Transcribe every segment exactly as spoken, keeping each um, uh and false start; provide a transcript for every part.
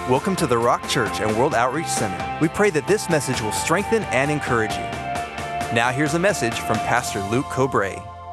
Welcome to the Rock Church and World Outreach Center. We pray that this message will strengthen and encourage you. Now here's a message from Pastor Luke Cobray.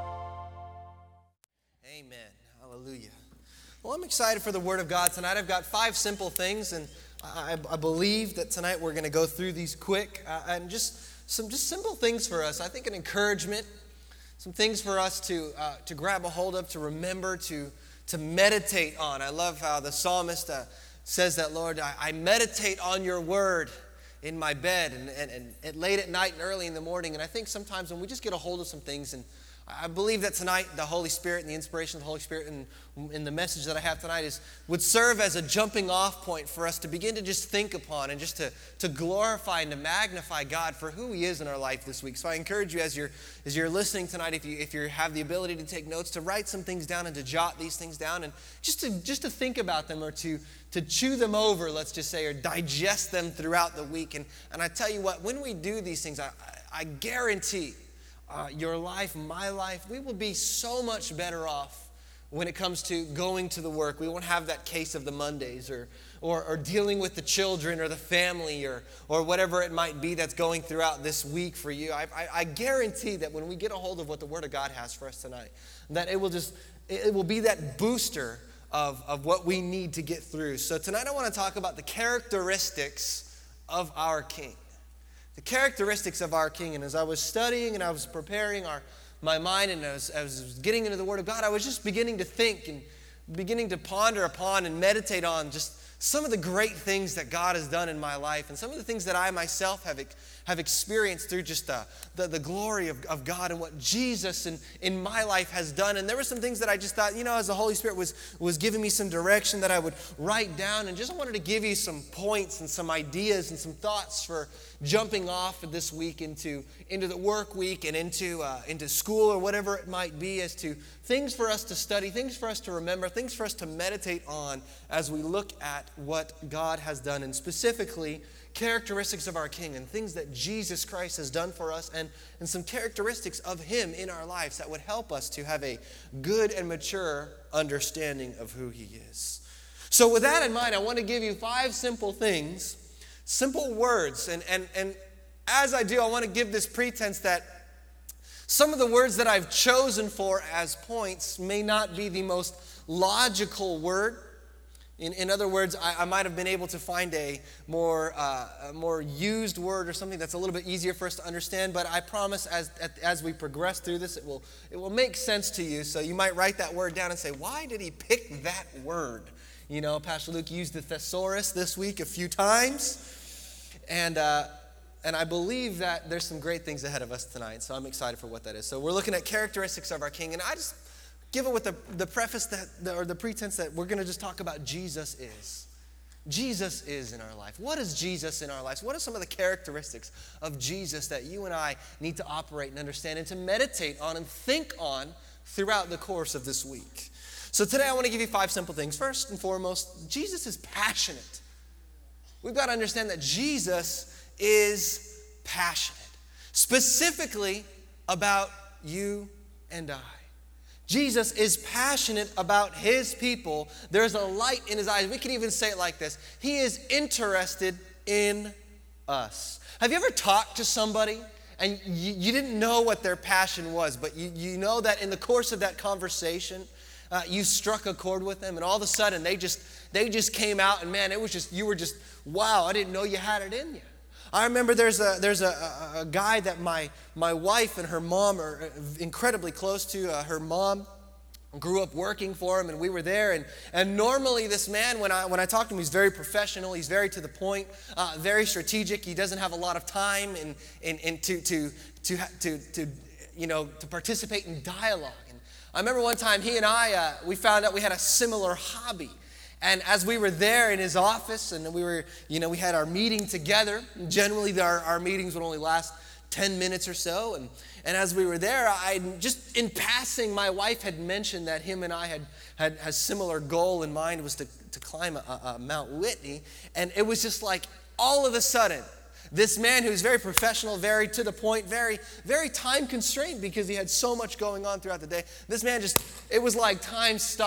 Amen. Hallelujah. Well, I'm excited for the Word of God tonight. I've got five simple things, and I, I believe that tonight we're going to go through these quick uh, and just some just simple things for us. I think an encouragement, some things for us to uh, to grab a hold of, to remember, to to meditate on. I love how the psalmist uh, says that, Lord, I, I meditate on your word in my bed and, and, and, and late at night and early in the morning. And I think sometimes when we just get a hold of some things, and I believe that tonight the Holy Spirit and the inspiration of the Holy Spirit and in the message that I have tonight is would serve as a jumping off point for us to begin to just think upon and just to, to glorify and to magnify God for who He is in our life this week. So I encourage you as you're as you're listening tonight, if you if you have the ability to take notes, to write some things down and to jot these things down and just to just to think about them or to to chew them over, let's just say, or digest them throughout the week. And and I tell you what, when we do these things, I, I guarantee Uh, your life, my life, we will be so much better off when it comes to going to the work. We won't have that case of the Mondays or or, or dealing with the children or the family or or whatever it might be that's going throughout this week for you. I, I, I guarantee that when we get a hold of what the Word of God has for us tonight, that it will just, it will be that booster of, of what we need to get through. So tonight I want to talk about the characteristics of our King. The characteristics of our King. And as I was studying and I was preparing our my mind and I was, I was getting into the Word of God, I was just beginning to think and beginning to ponder upon and meditate on just some of the great things that God has done in my life and some of the things that I myself have have experienced through just the, the, the glory of, of God and what Jesus in, in my life has done. And there were some things that I just thought, you know, as the Holy Spirit was, was giving me some direction that I would write down, and just wanted to give you some points and some ideas and some thoughts for jumping off this week into, into the work week and into, uh, into school or whatever it might be, as to things for us to study, things for us to remember, things for us to meditate on as we look at what God has done, and specifically characteristics of our King and things that Jesus Christ has done for us, and, and some characteristics of Him in our lives that would help us to have a good and mature understanding of who He is. So with that in mind, I want to give you five simple things, simple words, and, and, and as I do, I want to give this pretense that some of the words that I've chosen for as points may not be the most logical word. In, in other words, I, I might have been able to find a more uh, a more used word or something that's a little bit easier for us to understand. But I promise, as as we progress through this, it will it will make sense to you. So you might write that word down and say, "Why did he pick that word?" You know, Pastor Luke used the thesaurus this week a few times, and uh, and I believe that there's some great things ahead of us tonight. So I'm excited for what that is. So we're looking at characteristics of our King, and I just give it with the, the preface that, or the pretense that we're going to just talk about Jesus is. Jesus is in our life. What is Jesus in our lives? What are some of the characteristics of Jesus that you and I need to operate and understand and to meditate on and think on throughout the course of this week? So today I want to give you five simple things. First and foremost, Jesus is passionate. We've got to understand that Jesus is passionate, specifically about you and I. Jesus is passionate about His people. There's a light in His eyes. We can even say it like this: He is interested in us. Have you ever talked to somebody and you, you didn't know what their passion was, but you, you know that in the course of that conversation, uh, you struck a chord with them, and all of a sudden they just they just came out, and man, it was just, you were just, wow, I didn't know you had it in you. I remember there's a there's a, a, a guy that my my wife and her mom are incredibly close to. Uh, her mom grew up working for him, and we were there. And, and normally this man, when I when I talk to him, he's very professional. He's very to the point, uh, very strategic. He doesn't have a lot of time in in, in to, to to to to you know to participate in dialogue. And I remember one time he and I uh, we found out we had a similar hobby. And as we were there in his office, and we were, you know, we had our meeting together. Generally, our, our meetings would only last ten minutes or so. And, and as we were there, I just in passing, my wife had mentioned that him and I had had a similar goal in mind, was to, to climb a, a Mount Whitney. And it was just like all of a sudden, this man who's very professional, very to the point, very, very time constrained because he had so much going on throughout the day. This man just, it was like time stopped.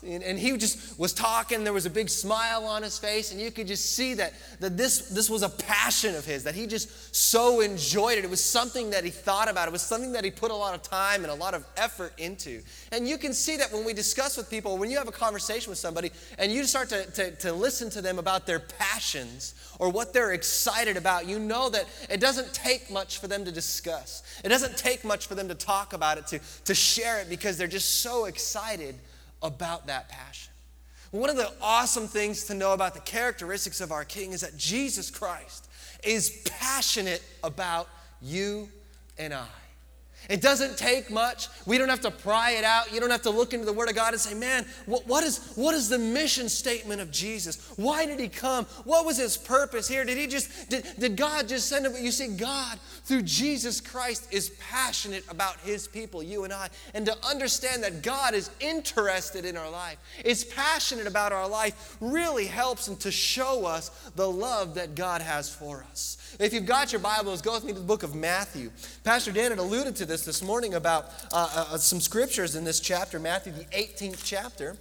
And, and he just was talking. There was a big smile on his face. And you could just see that, that this, this was a passion of his, that he just so enjoyed it. It was something that he thought about. It was something that he put a lot of time and a lot of effort into. And you can see that when we discuss with people, when you have a conversation with somebody and you start to, to, to listen to them about their passions or what they're excited about, you know that it doesn't take much for them to discuss. It doesn't take much for them to talk about it, to, to share it, because they're just so excited about that passion. One of the awesome things to know about the characteristics of our King is that Jesus Christ is passionate about you and I. It doesn't take much. We don't have to pry it out. You don't have to look into the Word of God and say, man, what, what, is, what is the mission statement of Jesus? Why did he come? What was his purpose here? Did he just, did, did God just send him? You see, God, through Jesus Christ, is passionate about his people, you and I. And to understand that God is interested in our life, is passionate about our life, really helps him to show us the love that God has for us. If you've got your Bibles, go with me to the book of Matthew. Pastor Dan had alluded to this this morning about uh, uh, some scriptures in this chapter, Matthew, the eighteenth chapter.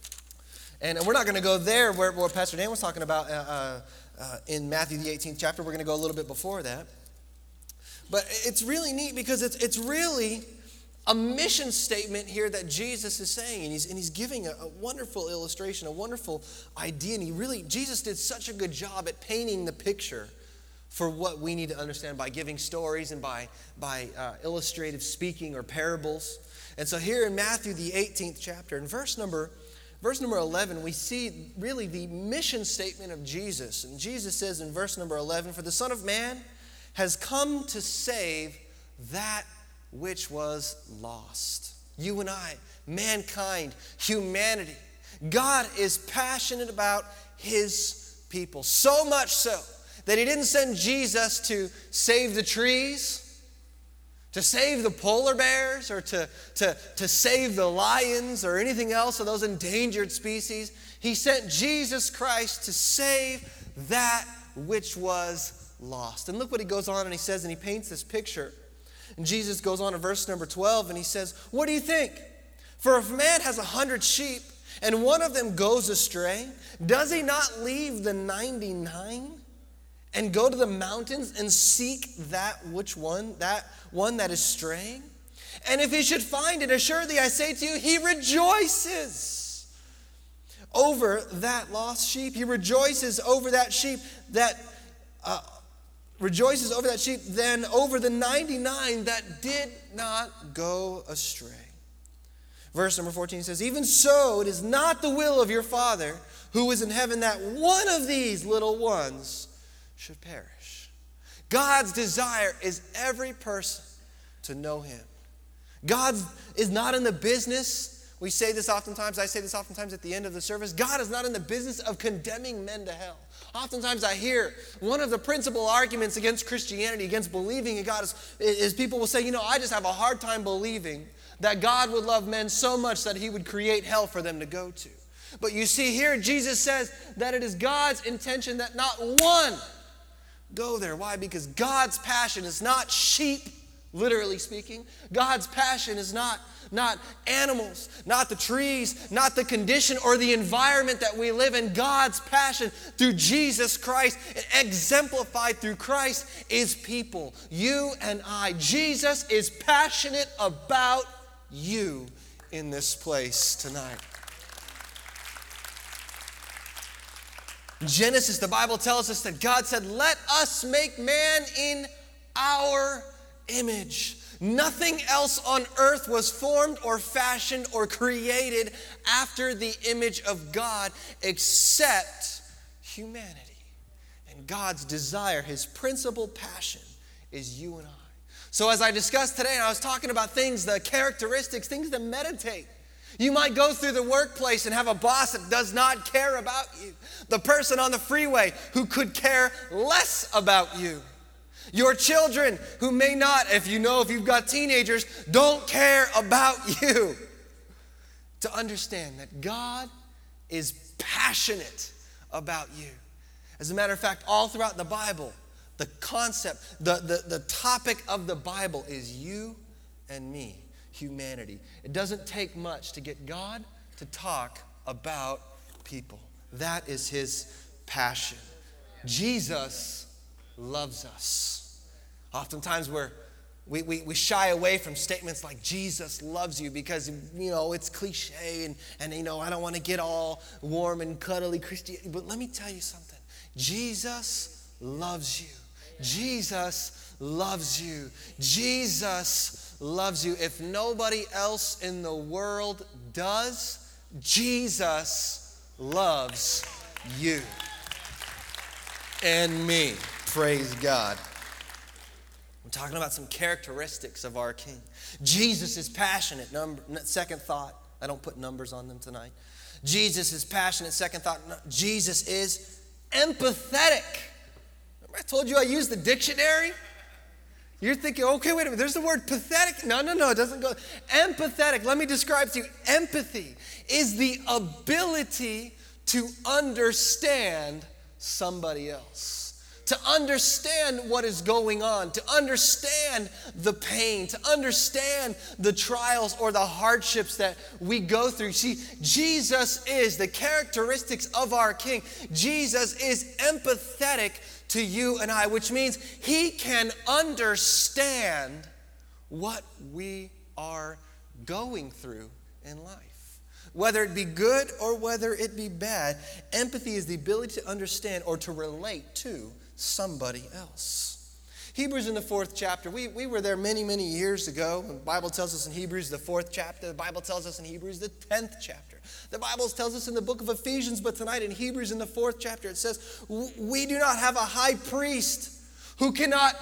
And we're not going to go there where, where Pastor Dan was talking about uh, uh, uh, in Matthew, the eighteenth chapter. We're going to go a little bit before that. But it's really neat because it's, it's really a mission statement here that Jesus is saying. And he's, and he's giving a, a wonderful illustration, a wonderful idea. And he really, Jesus did such a good job at painting the picture for what we need to understand by giving stories and by, by uh, illustrative speaking or parables. And so here in Matthew, the eighteenth chapter, in verse number, verse number eleven, we see really the mission statement of Jesus. And Jesus says in verse number eleven, "For the Son of Man has come to save that which was lost." You and I, mankind, humanity. God is passionate about his people, so much so that he didn't send Jesus to save the trees, to save the polar bears, or to, to, to save the lions or anything else of those endangered species. He sent Jesus Christ to save that which was lost. And look what he goes on and he says, and he paints this picture. And Jesus goes on to verse number twelve and he says, "What do you think? For if a man has a hundred sheep and one of them goes astray, does he not leave the ninety-nine and go to the mountains and seek that which one, that one that is straying? And if he should find it, assuredly I say to you, he rejoices over that lost sheep. He rejoices over that sheep that uh, rejoices over that sheep than over the ninety-nine that did not go astray." Verse number fourteen says, "Even so, it is not the will of your Father who is in heaven that one of these little ones should perish." God's desire is every person to know him. God is not in the business, we say this oftentimes, I say this oftentimes at the end of the service, God is not in the business of condemning men to hell. Oftentimes I hear one of the principal arguments against Christianity, against believing in God, is, is people will say, you know, I just have a hard time believing that God would love men so much that he would create hell for them to go to. But you see here, Jesus says that it is God's intention that not one go there. Why? Because God's passion is not sheep, literally speaking. God's passion is not, not animals, not the trees, not the condition or the environment that we live in. God's passion through Jesus Christ, exemplified through Christ, is people. You and I. Jesus is passionate about you in this place tonight. Genesis, the Bible tells us that God said, "Let us make man in our image." Nothing else on earth was formed or fashioned or created after the image of God except humanity. And God's desire, his principal passion, is you and I. So as I discussed today, and I was talking about things, the characteristics, things to meditate. You might go through the workplace and have a boss that does not care about you. The person on the freeway who could care less about you. Your children who may not, if you know, if you've got teenagers, don't care about you. To understand that God is passionate about you. As a matter of fact, all throughout the Bible, the concept, the, the, the topic of the Bible is you and me. Humanity. It doesn't take much to get God to talk about people. That is his passion. Jesus loves us. Oftentimes we're We, we, we shy away from statements like Jesus loves you because, you know, it's cliche and, and you know, I don't want to get all warm and cuddly Christian. But let me tell you something. Jesus loves you. Jesus loves you. Jesus loves you. If nobody else in the world does, Jesus loves you and me. Praise God. I'm talking about some characteristics of our King. Jesus is passionate. Number, second thought. I don't put numbers on them tonight. Jesus is passionate. Second thought. Jesus is empathetic. Remember I told you I used the dictionary? You're thinking, okay, wait a minute. There's the word pathetic. No, no, no. It doesn't go. Empathetic. Let me describe to you. Empathy is the ability to understand somebody else. To understand what is going on, to understand the pain, to understand the trials or the hardships that we go through. See, Jesus is the characteristics of our King. Jesus is empathetic to you and I, which means he can understand what we are going through in life. Whether it be good or whether it be bad, empathy is the ability to understand or to relate to somebody else. Hebrews in the fourth chapter, we, we were there many, many years ago. The Bible tells us in Hebrews the fourth chapter. The Bible tells us in Hebrews the tenth chapter. The Bible tells us in the book of Ephesians, but tonight in Hebrews in the fourth chapter, it says, we do not have a high priest who cannot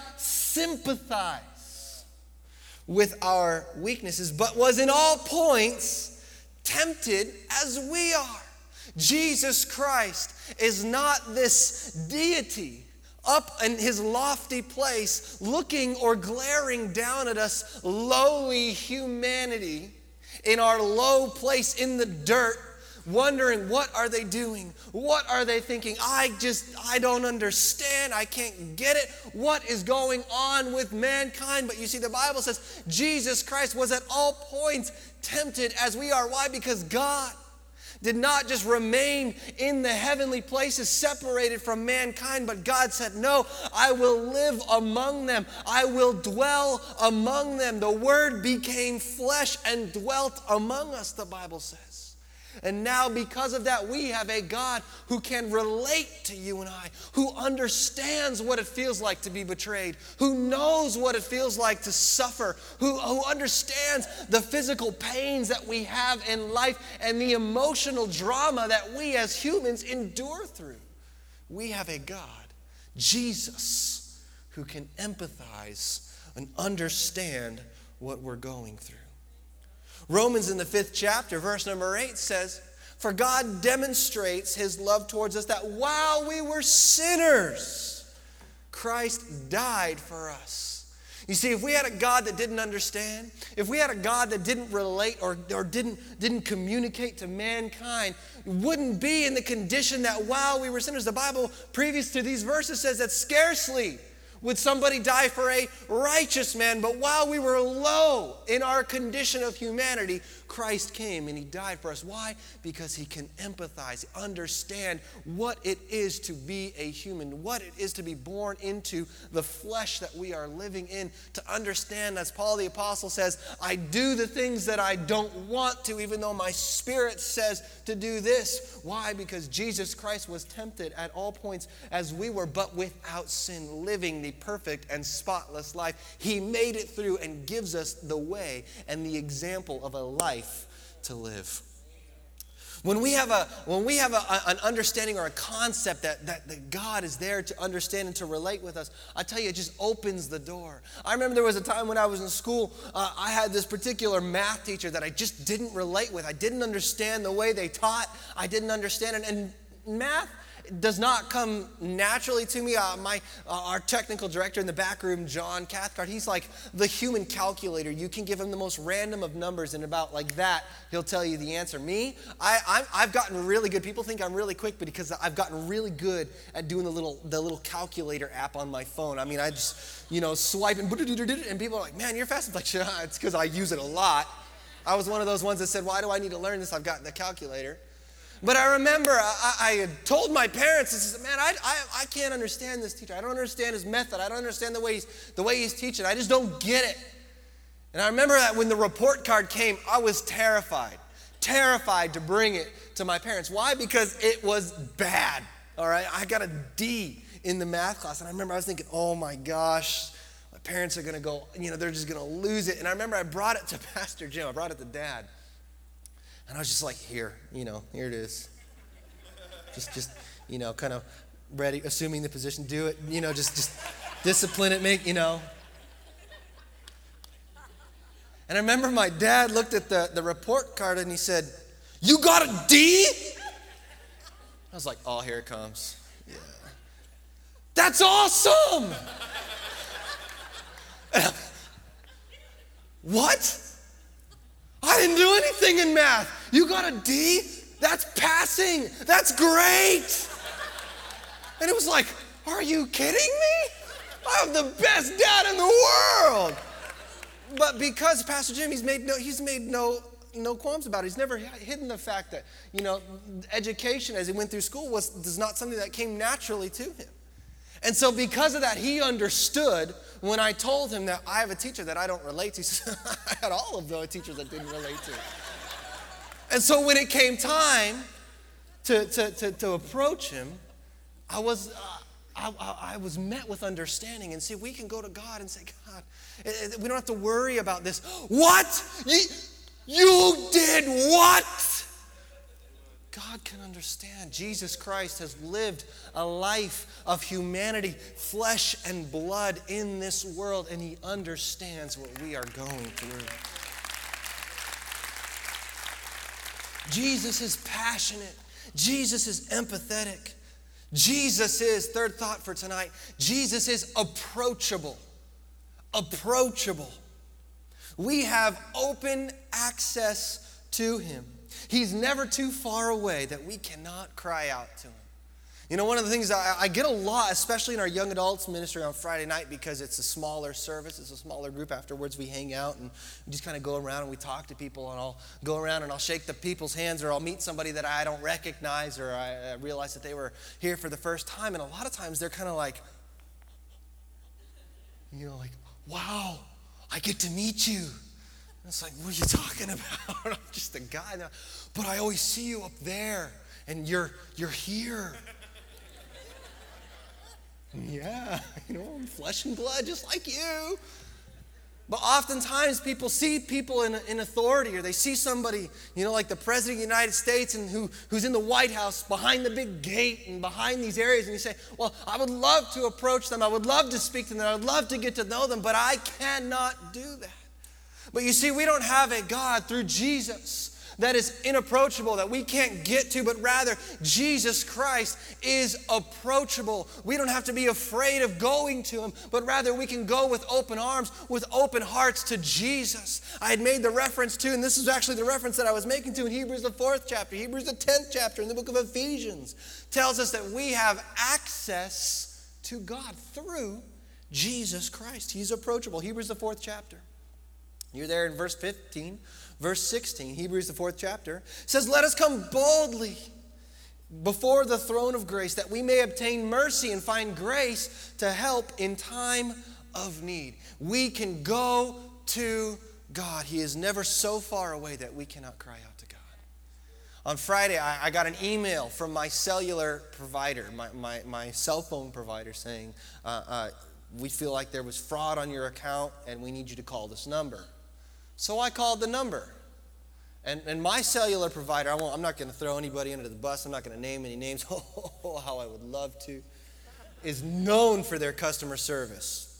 sympathize with our weaknesses, but was in all points tempted as we are. Jesus Christ is not this deity up in his lofty place, looking or glaring down at us lowly humanity in our low place in the dirt, wondering what are they doing? What are they thinking? I just, I don't understand. I can't get it. What is going on with mankind? But you see, the Bible says Jesus Christ was at all points tempted as we are. Why? Because God did not just remain in the heavenly places separated from mankind, but God said, no, I will live among them. I will dwell among them. The Word became flesh and dwelt among us, the Bible says. And now because of that, we have a God who can relate to you and I, who understands what it feels like to be betrayed, who knows what it feels like to suffer, who, who understands the physical pains that we have in life and the emotional drama that we as humans endure through. We have a God, Jesus, who can empathize and understand what we're going through. Romans in the fifth chapter, verse number eight says, for God demonstrates his love towards us that while we were sinners, Christ died for us. You see, if we had a God that didn't understand, if we had a God that didn't relate or, or didn't, didn't communicate to mankind, wouldn't be in the condition that while we were sinners. The Bible previous to these verses says that scarcely would somebody die for a righteous man, but while we were low in our condition of humanity, Christ came and he died for us. Why? Because he can empathize, understand what it is to be a human, what it is to be born into the flesh that we are living in, to understand, as Paul the Apostle says, I do the things that I don't want to, even though my spirit says to do this. Why? Because Jesus Christ was tempted at all points as we were, but without sin, living the perfect and spotless life. He made it through and gives us the way and the example of a life to live. When we have a when we have a, an understanding or a concept that, that, that God is there to understand and to relate with us, I tell you, it just opens the door. I remember there was a time when I was in school, uh, I had this particular math teacher that I just didn't relate with. I didn't understand the way they taught. I didn't understand it. And math does not come naturally to me. Uh, my uh, our technical director in the back room, John Cathcart, he's like the human calculator. You can give him the most random of numbers, and about like that, he'll tell you the answer. Me, I, I'm, I've gotten really good. People think I'm really quick, but because I've gotten really good at doing the little the little calculator app on my phone. I mean, I just, you know, swipe and and people are like, man, you're fast. I'm like, yeah, it's because I use it a lot. I was one of those ones that said, why do I need to learn this? I've got the calculator. But I remember I, I had told my parents, I said, man, I, I, I can't understand this teacher. I don't understand his method. I don't understand the way he's, the way he's teaching. I just don't get it. And I remember that when the report card came, I was terrified, terrified to bring it to my parents. Why? Because it was bad, all right? I got a D in the math class. And I remember I was thinking, oh my gosh, my parents are going to go, you know, they're just going to lose it. And I remember I brought it to Pastor Jim. I brought it to Dad. And I was just like, here, you know, here it is. Just, just, you know, kind of ready, assuming the position, do it, you know, just, just discipline it, make, you know. And I remember my dad looked at the, the report card and he said, you got a D? I was like, oh, here it comes. Yeah. That's awesome! What? I didn't do anything in math. You got a D? That's passing. That's great. And it was like, are you kidding me? I have the best dad in the world. But because Pastor Jim, he's made no, he's made no, no qualms about it. He's never hidden the fact that, you know, education as he went through school was, was not something that came naturally to him. And so because of that, he understood when I told him that I have a teacher that I don't relate to. He said, I had all of those teachers that didn't relate to. And so when it came time to, to, to, to approach him, I was, uh, I, I, I was met with understanding. And see, we can go to God and say, God, we don't have to worry about this. What? You, you did what? God can understand. Jesus Christ has lived a life of humanity, flesh and blood in this world, and he understands what we are going through. Jesus is passionate. Jesus is empathetic. Jesus is, third thought for tonight, Jesus is approachable. Approachable. We have open access to him. He's never too far away that we cannot cry out to him. You know, one of the things I, I get a lot, especially in our young adults ministry on Friday night, because it's a smaller service, it's a smaller group. Afterwards, we hang out and we just kind of go around and we talk to people, and I'll go around and I'll shake the people's hands, or I'll meet somebody that I don't recognize, or I, I realize that they were here for the first time. And a lot of times they're kind of like, you know, like, wow, I get to meet you. And it's like, what are you talking about? I'm just a guy now. But I always see you up there, and you're you're here. Yeah, you know, I'm flesh and blood just like you. But oftentimes people see people in, in authority, or they see somebody, you know, like the President of the United States, and who, who's in the White House behind the big gate and behind these areas, and you say, well, I would love to approach them. I would love to speak to them. I would love to get to know them, but I cannot do that. But you see, we don't have a God through Jesus that is inapproachable, that we can't get to, but rather Jesus Christ is approachable. We don't have to be afraid of going to him, but rather we can go with open arms, with open hearts to Jesus. I had made the reference to, and this is actually the reference that I was making to in Hebrews the fourth chapter, Hebrews the tenth chapter in the book of Ephesians, tells us that we have access to God through Jesus Christ. He's approachable. Hebrews the fourth chapter. You're there in verse fifteen. Verse sixteen, Hebrews the fourth chapter, says, let us come boldly before the throne of grace, that we may obtain mercy and find grace to help in time of need. We can go to God. He is never so far away that we cannot cry out to God. On Friday, I, I got an email from my cellular provider, my, my, my cell phone provider, saying, uh, uh, we feel like there was fraud on your account and we need you to call this number. So I called the number. And, and my cellular provider, I won't, I'm not going to throw anybody under the bus. I'm not going to name any names. Oh, how I would love to. Is known for their customer service.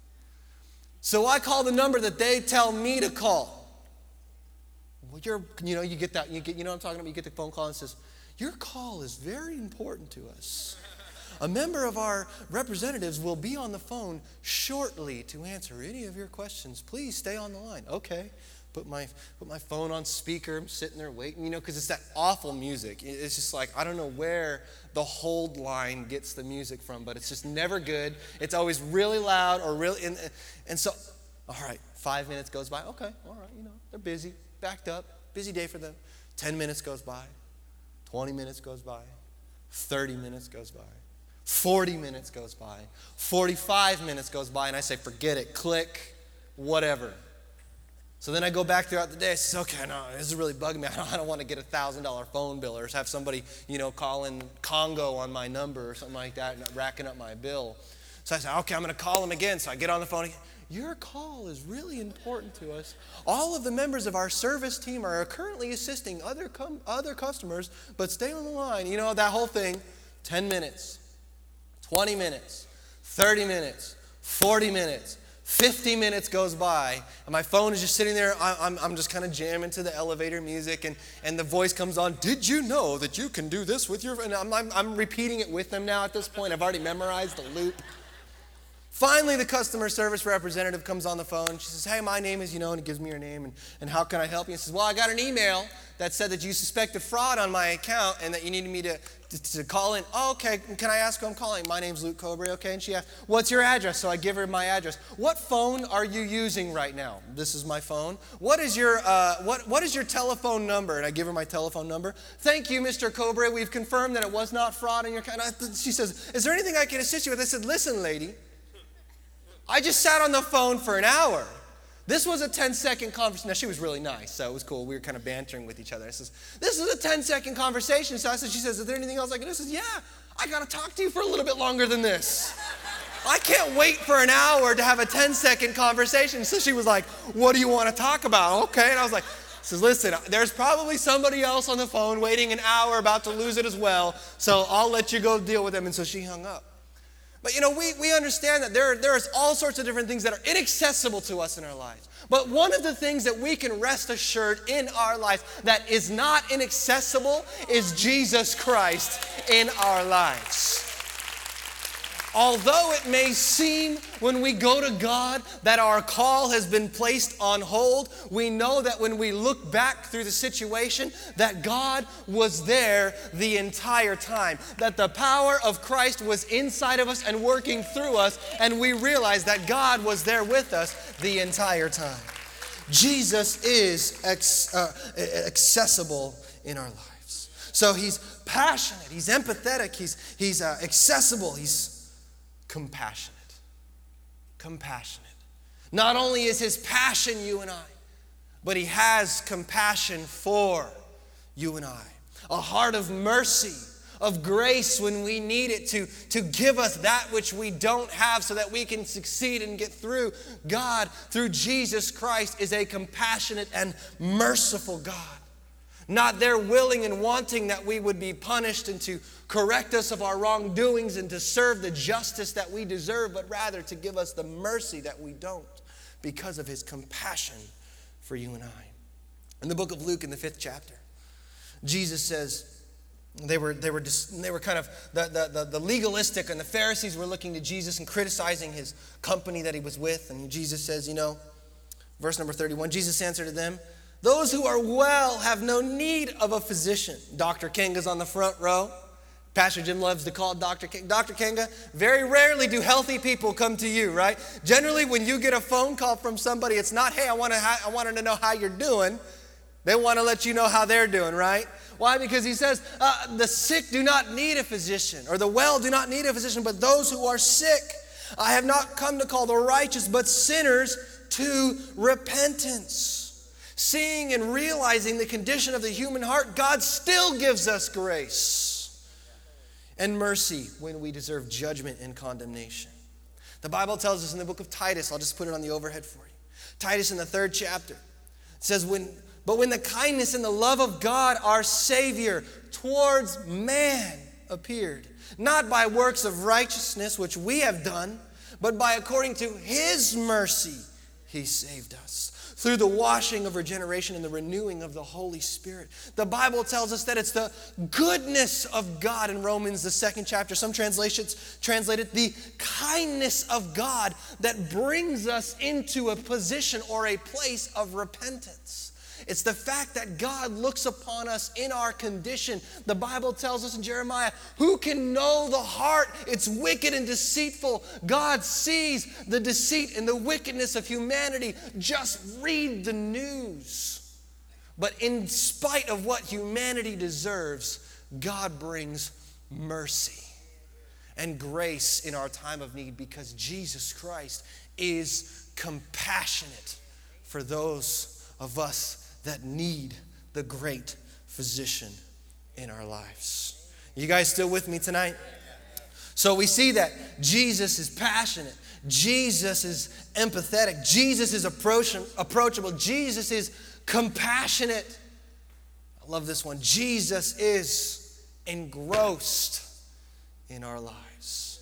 So I call the number that they tell me to call. Well, you're, you know, you get that, you get, you know what I'm talking about? You get the phone call and it says, your call is very important to us. A member of our representatives will be on the phone shortly to answer any of your questions. Please stay on the line. Okay. Put my put my phone on speaker. I'm sitting there waiting, you know, because it's that awful music. It's just like, I don't know where the hold line gets the music from, but it's just never good. It's always really loud or really, and, and so, all right, five minutes goes by. Okay, all right, you know, they're busy, backed up, busy day for them. Ten minutes goes by. twenty minutes goes by, thirty minutes goes by, forty minutes goes by, forty-five minutes goes by, and I say, forget it, click, whatever. So then I go back throughout the day. I say, okay, no, this is really bugging me. I don't, I don't want to get a one thousand dollars phone bill or have somebody, you know, calling Congo on my number or something like that and racking up my bill. So I say, okay, I'm going to call him again. So I get on the phone again. Your call is really important to us. All of the members of our service team are currently assisting other com- other customers, but stay on the line. You know, that whole thing, ten minutes, twenty minutes, thirty minutes, forty minutes. fifty minutes goes by, and my phone is just sitting there. I'm, I'm just kind of jamming to the elevator music, and, and the voice comes on, did you know that you can do this with your... And I'm, I'm, I'm repeating it with them now at this point. I've already memorized the loop. Finally, the customer service representative comes on the phone. She says, hey, my name is, you know, and it gives me her name, and, and how can I help you? And says, well, I got an email that said that you suspected fraud on my account and that you needed me to, to, to call in. Oh, okay, can I ask who I'm calling? My name's Luke Cobre, okay? And she asked, what's your address? So I give her my address. What phone are you using right now? This is my phone. What is your, uh, what, what is your telephone number? And I give her my telephone number. Thank you, Mister Cobre. We've confirmed that it was not fraud in your account. She says, is there anything I can assist you with? I said, listen, lady. I just sat on the phone for an hour. This was a ten-second conversation. Now, she was really nice, so it was cool. We were kind of bantering with each other. I says, this is a ten-second conversation. So I said, she says, is there anything else I can do? I says, yeah, I got to talk to you for a little bit longer than this. I can't wait for an hour to have a ten-second conversation. So she was like, what do you want to talk about? Okay, and I was like, says, listen, there's probably somebody else on the phone waiting an hour about to lose it as well, so I'll let you go deal with them. And so she hung up. But, you know, we, we understand that there, there is all sorts of different things that are inaccessible to us in our lives. But one of the things that we can rest assured in our lives that is not inaccessible is Jesus Christ in our lives. Although it may seem when we go to God that our call has been placed on hold, we know that when we look back through the situation, that God was there the entire time. That the power of Christ was inside of us and working through us, and we realize that God was there with us the entire time. Jesus is ex- uh, accessible in our lives. So he's passionate, he's empathetic, he's, he's uh, accessible, he's compassionate. Compassionate. Not only is his passion you and I, but he has compassion for you and I. A heart of mercy, of grace when we need it to, to give us that which we don't have so that we can succeed and get through. God, through Jesus Christ, is a compassionate and merciful God. Not there willing and wanting that we would be punished and to correct us of our wrongdoings and to serve the justice that we deserve, but rather to give us the mercy that we don't because of his compassion for you and I. In the book of Luke, in the fifth chapter, Jesus says, they were, they were, just, they were kind of, the, the, the legalistic and the Pharisees were looking to Jesus and criticizing his company that he was with. And Jesus says, you know, verse number thirty-one, Jesus answered to them, those who are well have no need of a physician. Doctor Kenga's on the front row. Pastor Jim loves to call Doctor Kenga. Doctor Kenga, very rarely do healthy people come to you, right? Generally, when you get a phone call from somebody, it's not, hey, I want to ha- I wanted to know how you're doing. They want to let you know how they're doing, right? Why? Because he says, uh, the sick do not need a physician, or the well do not need a physician, but those who are sick. I have not come to call the righteous, but sinners to repentance. Seeing and realizing the condition of the human heart, God still gives us grace and mercy when we deserve judgment and condemnation. The Bible tells us in the book of Titus, I'll just put it on the overhead for you. Titus in the third chapter, it says, "When, but when the kindness and the love of God, our Savior, towards man appeared, not by works of righteousness which we have done, but by according to his mercy he saved us, through the washing of regeneration and the renewing of the Holy Spirit." The Bible tells us that it's the goodness of God in Romans, the second chapter. Some translations translate it, the kindness of God that brings us into a position or a place of repentance. It's the fact that God looks upon us in our condition. The Bible tells us in Jeremiah, who can know the heart? It's wicked and deceitful. God sees the deceit and the wickedness of humanity. Just read the news. But in spite of what humanity deserves, God brings mercy and grace in our time of need because Jesus Christ is compassionate for those of us that need the great physician in our lives. You guys still with me tonight? So we see that Jesus is passionate. Jesus is empathetic. Jesus is approach- approachable. Jesus is compassionate. I love this one. Jesus is engrossed in our lives,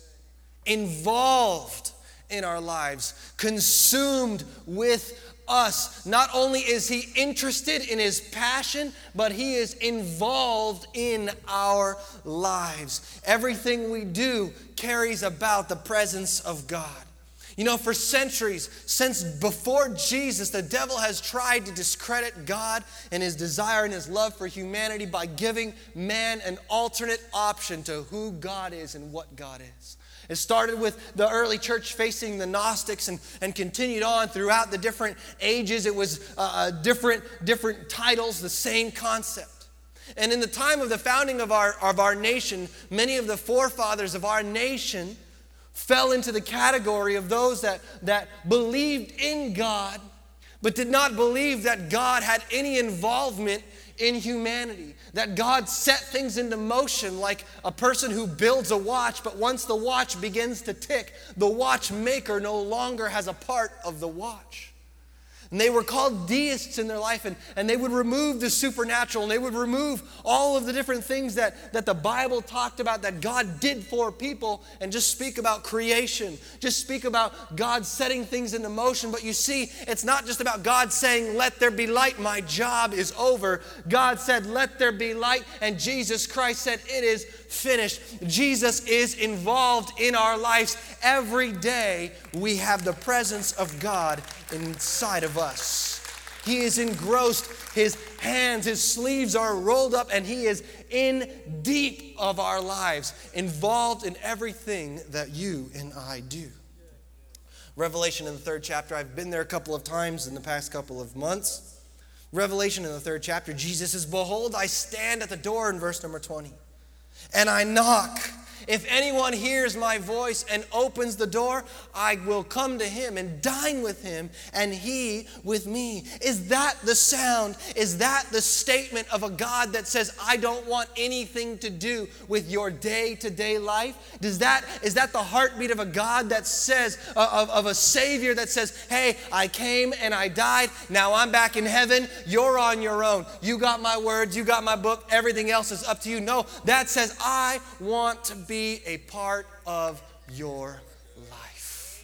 involved in our lives, consumed with us. Not only is he interested in his passion, but he is involved in our lives. Everything we do carries about the presence of God. You know, for centuries, since before Jesus, the devil has tried to discredit God and his desire and his love for humanity by giving man an alternate option to who God is and what God is. It started with the early church facing the Gnostics and, and continued on throughout the different ages. It was uh, different, different titles, the same concept. And in the time of the founding of our, of our nation, many of the forefathers of our nation fell into the category of those that, that believed in God, but did not believe that God had any involvement in humanity, that God set things into motion like a person who builds a watch, but once the watch begins to tick, the watchmaker no longer has a part of the watch. And they were called deists in their life, and, and they would remove the supernatural, and they would remove all of the different things that, that the Bible talked about that God did for people, and just speak about creation, just speak about God setting things into motion. But you see, it's not just about God saying, let there be light, my job is over. God said, let there be light, and Jesus Christ said, it is finished. Jesus is involved in our lives. Every day we have the presence of God inside of us. He is engrossed. His hands, his sleeves are rolled up, and he is in deep of our lives, involved in everything that you and I do. Revelation in the third chapter, I've been there a couple of times in the past couple of months. Revelation in the third chapter, Jesus says, behold, I stand at the door in verse number twenty, and I knock. If anyone hears my voice and opens the door, I will come to him and dine with him and he with me. Is that the sound? Is that the statement of a God that says, I don't want anything to do with your day-to-day life? Does that, is that the heartbeat of a God that says, uh, of, of a Savior that says, hey, I came and I died. Now I'm back in heaven. You're on your own. You got my words. You got my book. Everything else is up to you. No, that says, I want to be a part of your life.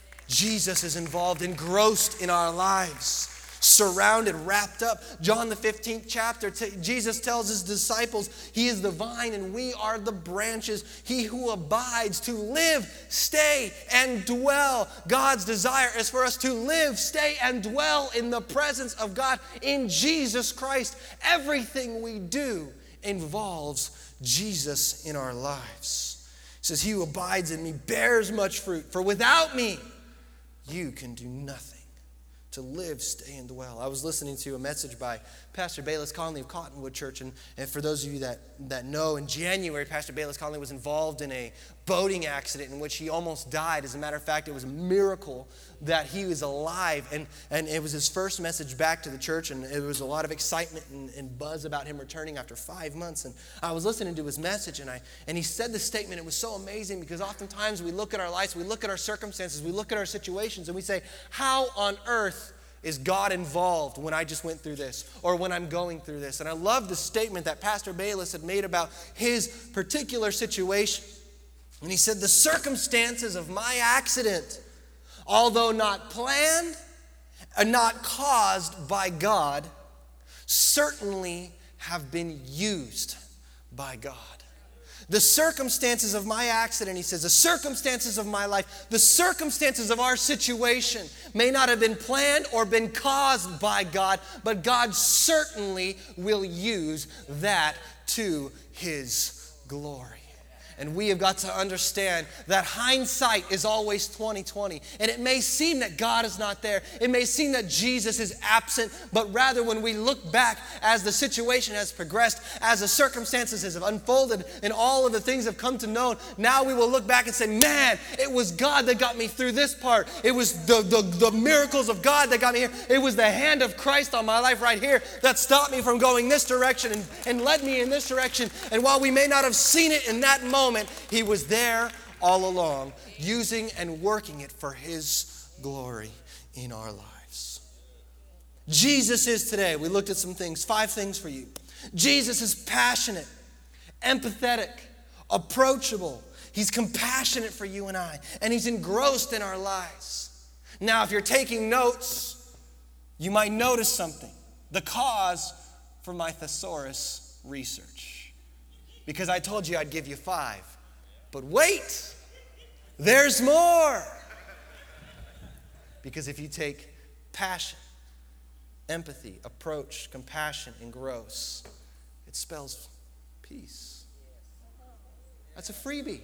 Jesus is involved, engrossed in our lives, surrounded, wrapped up. John the fifteenth chapter, t- Jesus tells his disciples, he is the vine and we are the branches. He who abides to live, stay, and dwell. God's desire is for us to live, stay, and dwell in the presence of God in Jesus Christ. Everything we do involves Jesus in our lives. He says, he who abides in me bears much fruit, for without me you can do nothing. To live, stay, and dwell. I was listening to a message by Pastor Bayless Conley of Cottonwood Church, and, and for those of you that, that know, in January, Pastor Bayless Conley was involved in a boating accident in which he almost died. As a matter of fact, it was a miracle that he was alive, and, and it was his first message back to the church, and it was a lot of excitement and, and buzz about him returning after five months, and I was listening to his message, and I and he said this statement. It was so amazing because oftentimes we look at our lives, we look at our circumstances, we look at our situations, and we say, how on earth is God involved when I just went through this or when I'm going through this? And I love the statement that Pastor Bayless had made about his particular situation. And he said, the circumstances of my accident, although not planned and not caused by God, certainly have been used by God. The circumstances of my accident, he says, the circumstances of my life, the circumstances of our situation may not have been planned or been caused by God, but God certainly will use that to his glory. And we have got to understand that hindsight is always twenty twenty. And it may seem that God is not there. It may seem that Jesus is absent. But rather, when we look back as the situation has progressed, as the circumstances have unfolded, and all of the things have come to know, now we will look back and say, man, it was God that got me through this part. It was the, the, the miracles of God that got me here. It was the hand of Christ on my life right here that stopped me from going this direction and, and led me in this direction. And while we may not have seen it in that moment, Moment, he was there all along, using and working it for his glory in our lives. Jesus is today, we looked at some things, five things for you. Jesus is passionate, empathetic, approachable. He's compassionate for you and I, and he's engrossed in our lives. Now, if you're taking notes, you might notice something. The cause for my thesaurus research. Because I told you I'd give you five. But wait, there's more. Because if you take passion, empathy, approach, compassion, engross, it spells peace. That's a freebie.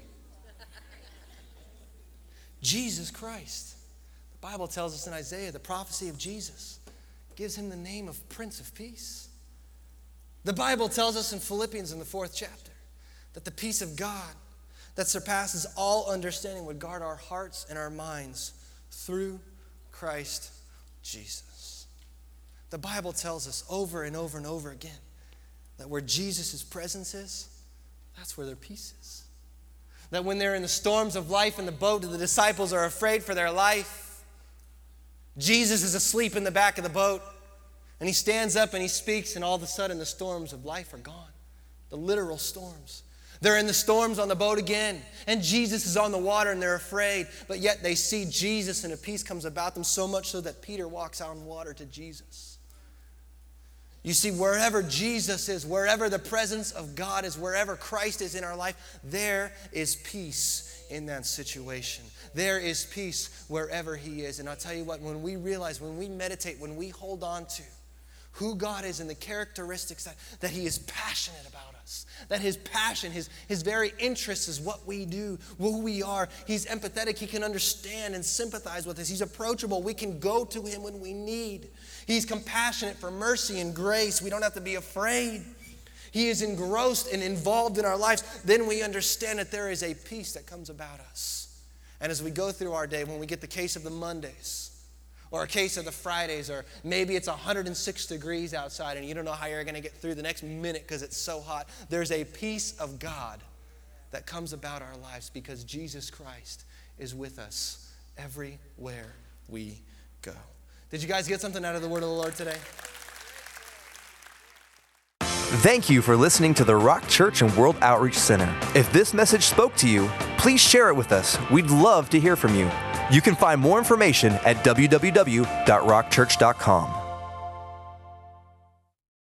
Jesus Christ. The Bible tells us in Isaiah, the prophecy of Jesus gives him the name of Prince of Peace. The Bible tells us in Philippians in the fourth chapter that the peace of God that surpasses all understanding would guard our hearts and our minds through Christ Jesus. The Bible tells us over and over and over again that where Jesus' presence is, that's where their peace is. That when they're in the storms of life in the boat and the disciples are afraid for their life, Jesus is asleep in the back of the boat. And he stands up and he speaks, and all of a sudden the storms of life are gone. The literal storms. They're in the storms on the boat again, and Jesus is on the water and they're afraid, but yet they see Jesus and a peace comes about them, so much so that Peter walks out on water to Jesus. You see, wherever Jesus is, wherever the presence of God is, wherever Christ is in our life, there is peace in that situation. There is peace wherever he is. And I'll tell you what, when we realize, when we meditate, when we hold on to who God is and the characteristics that, that he is passionate about us, that his passion, his, his very interest is what we do, who we are. He's empathetic. He can understand and sympathize with us. He's approachable. We can go to him when we need. He's compassionate for mercy and grace. We don't have to be afraid. He is engrossed and involved in our lives. Then we understand that there is a peace that comes about us. And as we go through our day, when we get the case of the Mondays, or a case of the Fridays, or maybe it's one hundred six degrees outside and you don't know how you're going to get through the next minute because it's so hot. There's a peace of God that comes about our lives because Jesus Christ is with us everywhere we go. Did you guys get something out of the word of the Lord today? Thank you for listening to the Rock Church and World Outreach Center. If this message spoke to you, please share it with us. We'd love to hear from you. You can find more information at w w w dot rock church dot com.